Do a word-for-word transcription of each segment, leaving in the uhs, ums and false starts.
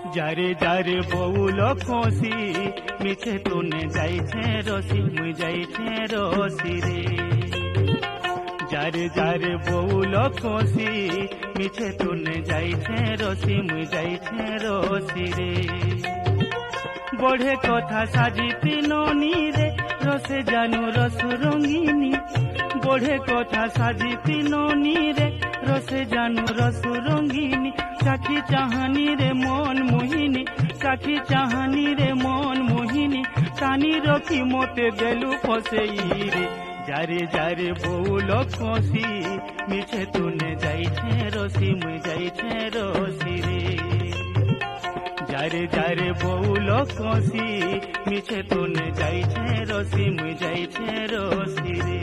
যারে যারে বউল খসি মিছে তুনে যাইছে রসি মুই যাইছে রসি রে যারে যারে বউল খসি মিছে তুনে যাইছে রসি মুই যাইছে রসি রে বড়ে কথা সাজিতি ননি রে রসে জানু রস রঙিনী বড়ে কথা সাজিতি ননি রে রসে জানু রস রঙিনী সাক্ষী চাহানি রে মন মোহিনী সাক্ষী চাহানি রে মন মোহিনী টানি রখি মতে দেলু ফসেই রে যারে যারে বউল খসি মিছে তুনে যাইছে রসি মুই যাইছে রসি রে যারে যারে বউল খসি মিছে তুনে যাইছে রসি মুই যাইছে রসি রে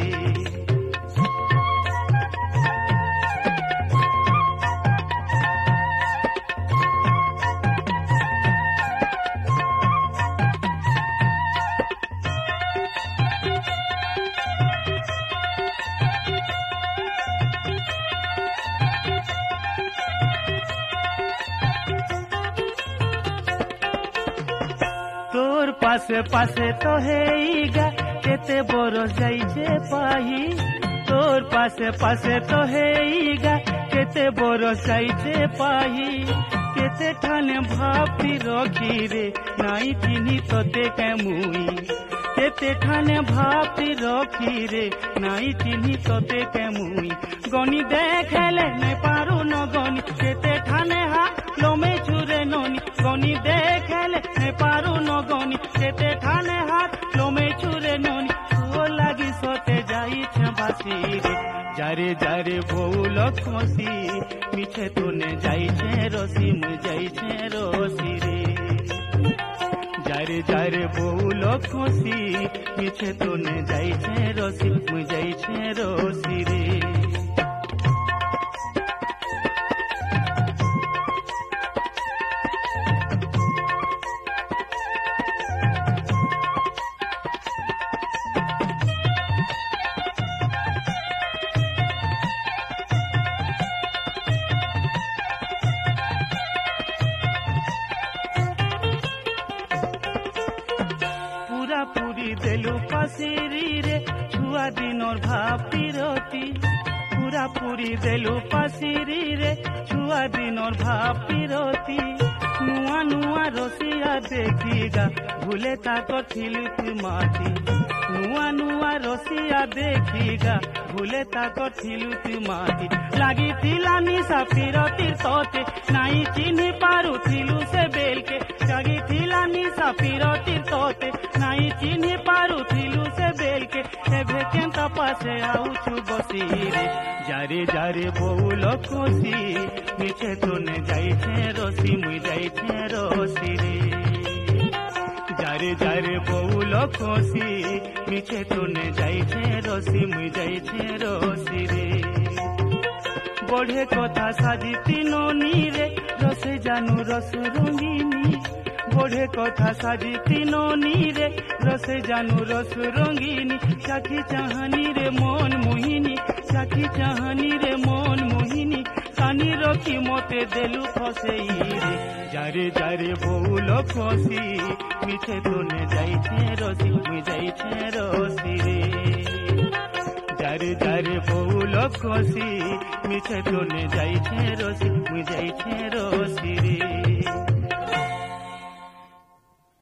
তোর পাশে পাশে তো হেইগা কেতে বরস যাইছে পাহি তোর পাশে পাশে তো হেইগা কেতে বরস যাইছে পাহি কেতে ঠানে ভাবি রখি রে নাই চিনি তোতে কেমুই কেতে ঠানে ভাবি রখি রে নাই চিনি তোতে কেমুই গনি দেখেলে নে পারু ন গনি কেতে ঠানে হা লোমে ছুরে ননি গনি দেখেলে নে পারু ন গনি কেতে ঠানে হাত লোমে ছুরে ননি ও লাগি সতে যাইছে বাসি রে যারে যারে বউল খসি মিছে তুনে যাইছে রসি মুই যাইছে রসি রে যারে যারে বউল খসি মিছে তুনে যাইছে রসি মুই যাইছে রসি রে পুরি দেলু পাশিরি রে ছুয়া দিনর ভাব পিরতি পুরা পুরি দেলু পাশিরি রে ছুয়া দিনর ভাব পিরতি নুয়া নুয়া রসিয়া দেখিগা ভুলে তাক ঠিলু তুই মাটি নুয়া নুয়া রসিয়া দেখিগা ভুলে তাক ঠিলু তুই মাটি লাগিଥିଲା নিশা পিরতির তোতে নাই চিনি পারুଥିଲୁ ସେ ବେଲକେ ଲାଗିଥିଲା ନିଶା ପିରତିର ତୋତେ নাই চিনি পারুଥିଲୁ ସେ ବେଲକେ ଏବେ କେନ୍ତା ପାଶେ ଆଉଛୁ ବସି ରେ ଯାରେ ଯାରେ ବଉଲ ଖସି ମିଛେ ତୁନେ ଯାଇଛେ ରସି ମୁଇ ଯାଇଛେ ରସି ରେ যারে যারে বউল খসি মিছে তুনে যাইছে রসি মুই যাইছে রসি রে বড়ে কথা সাজিতি ননি রে রসে জানু রস রঙিনী বড়ে কথা সাজিতি ননি রে রসে জানু রস রঙিনী সাক্ষী চাহানি রে মন মোহিনী সাক্ষী চাহানি রে মন মোহিনী কানি রখি মতে দেলু ফসেই রে যারে যারে বউল খসি মিছে তুনে যাইছে রসি মুই যাইছে রসি রে যারে যারে বউল খসি মিছে তুনে যাইছে রসি মুই যাইছে রসি রে।